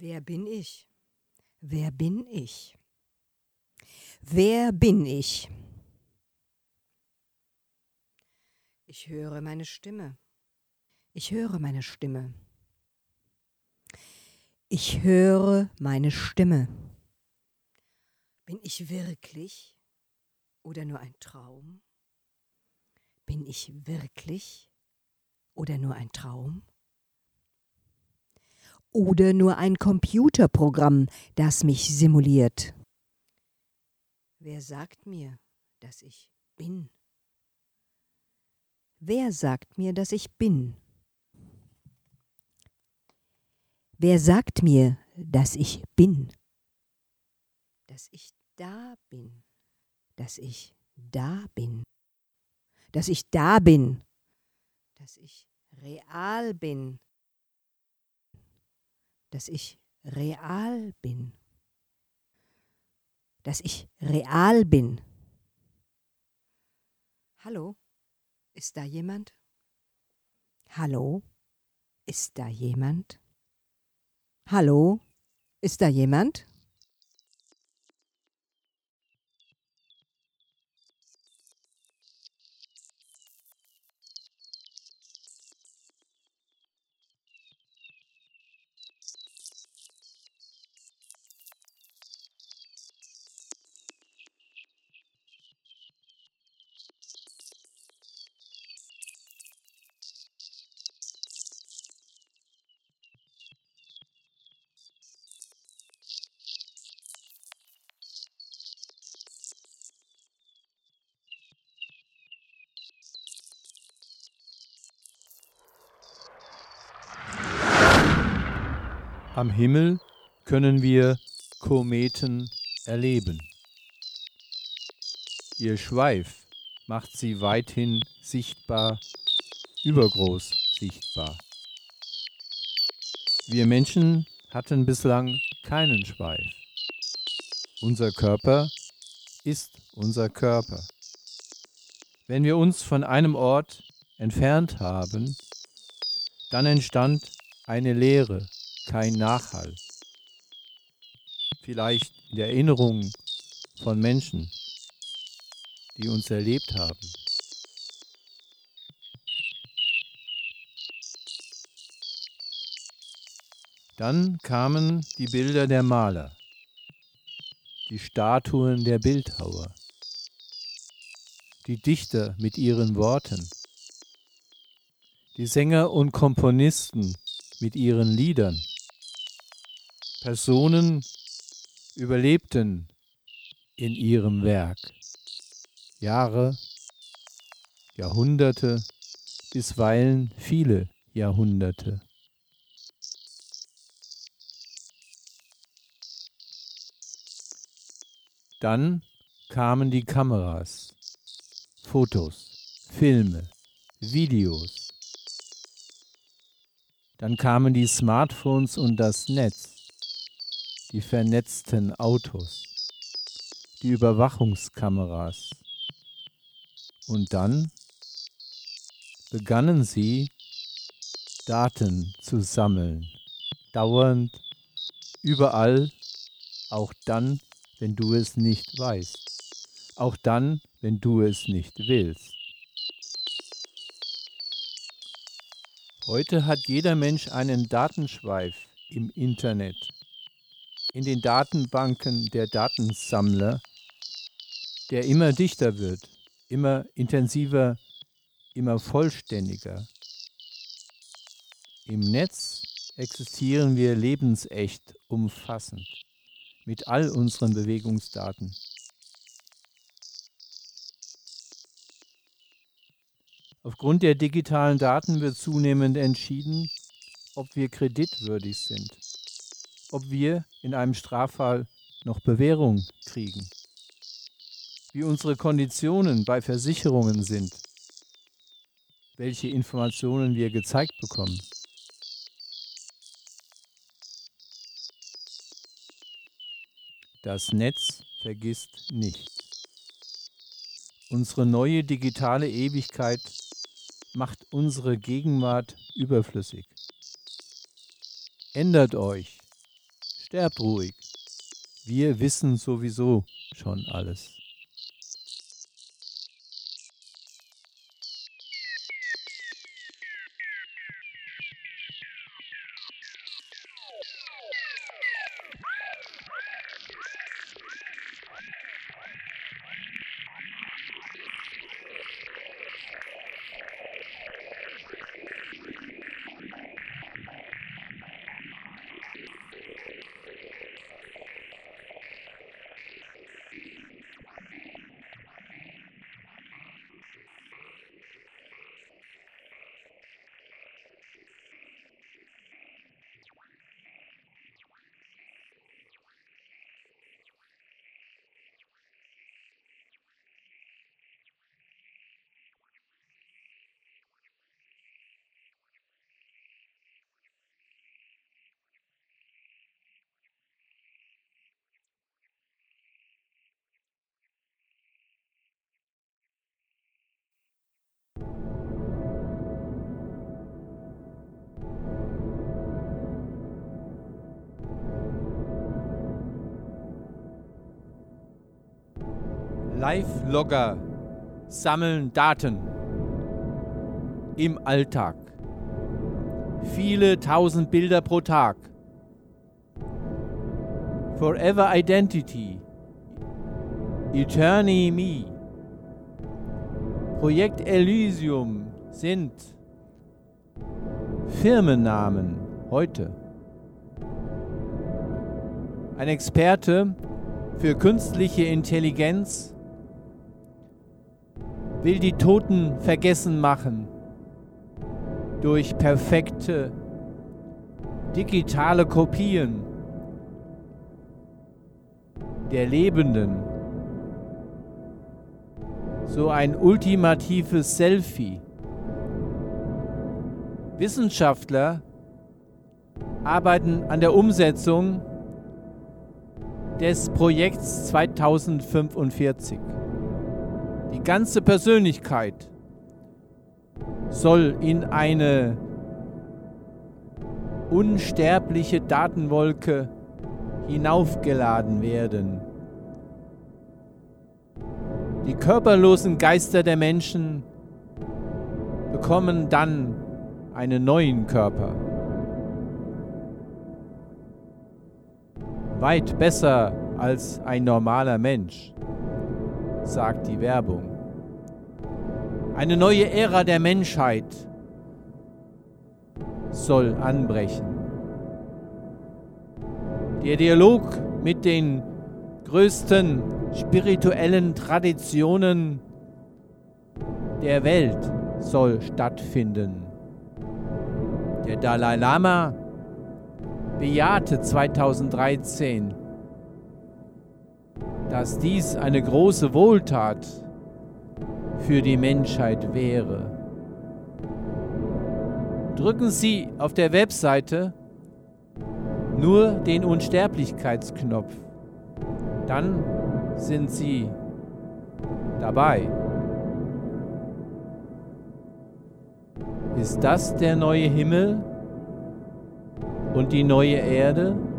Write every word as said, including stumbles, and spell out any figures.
Wer bin ich? Wer bin ich? Wer bin ich? Ich höre meine Stimme. Ich höre meine Stimme. Ich höre meine Stimme. Bin ich wirklich oder nur ein Traum? Bin ich wirklich oder nur ein Traum? Oder nur ein Computerprogramm, das mich simuliert? Wer sagt mir, dass ich bin? Wer sagt mir, dass ich bin? Wer sagt mir, dass ich bin? Dass ich da bin. Dass ich da bin. Dass ich da bin. Dass ich real bin. Dass ich real bin. Dass ich real bin. Hallo? Ist da jemand? Hallo? Ist da jemand? Hallo? Ist da jemand? Am Himmel können wir Kometen erleben. Ihr Schweif macht sie weithin sichtbar, übergroß sichtbar. Wir Menschen hatten bislang keinen Schweif. Unser Körper ist unser Körper. Wenn wir uns von einem Ort entfernt haben, dann entstand eine Leere, kein Nachhall. Vielleicht in der Erinnerung von Menschen, die uns erlebt haben. Dann kamen die Bilder der Maler, die Statuen der Bildhauer, die Dichter mit ihren Worten, die Sänger und Komponisten mit ihren Liedern. Personen überlebten in ihrem Werk Jahre, Jahrhunderte, bisweilen viele Jahrhunderte. Dann kamen die Kameras, Fotos, Filme, Videos. Dann kamen die Smartphones und das Netz, die vernetzten Autos, die Überwachungskameras. Und dann begannen sie, Daten zu sammeln, dauernd, überall, auch dann, wenn du es nicht weißt, auch dann, wenn du es nicht willst. Heute hat jeder Mensch einen Datenschweif im Internet, in den Datenbanken der Datensammler, der immer dichter wird, immer intensiver, immer vollständiger. Im Netz existieren wir lebensecht, umfassend, mit all unseren Bewegungsdaten. Aufgrund der digitalen Daten wird zunehmend entschieden, ob wir kreditwürdig sind, ob wir in einem Straffall noch Bewährung kriegen, wie unsere Konditionen bei Versicherungen sind, welche Informationen wir gezeigt bekommen. Das Netz vergisst nicht. Unsere neue digitale Ewigkeit macht unsere Gegenwart überflüssig. Ändert euch, Sterbt ruhig. Wir wissen sowieso schon alles. Live-Logger sammeln Daten im Alltag. Viele tausend Bilder pro Tag. Forever Identity. Eternity Me. Projekt Elysium sind Firmennamen heute. Ein Experte für künstliche Intelligenz will die Toten vergessen machen durch perfekte digitale Kopien der Lebenden. So ein ultimatives Selfie. Wissenschaftler arbeiten an der Umsetzung des Projekts zweitausendfünfundvierzig. Die ganze Persönlichkeit soll in eine unsterbliche Datenwolke hinaufgeladen werden. Die körperlosen Geister der Menschen bekommen dann einen neuen Körper. Weit besser als ein normaler Mensch, sagt die Werbung. Eine neue Ära der Menschheit soll anbrechen. Der Dialog mit den größten spirituellen Traditionen der Welt soll stattfinden. Der Dalai Lama bejahte zweitausenddreizehn, dass dies eine große Wohltat für die Menschheit wäre. Drücken Sie auf der Webseite nur den Unsterblichkeitsknopf. Dann sind Sie dabei. Ist das der neue Himmel und die neue Erde?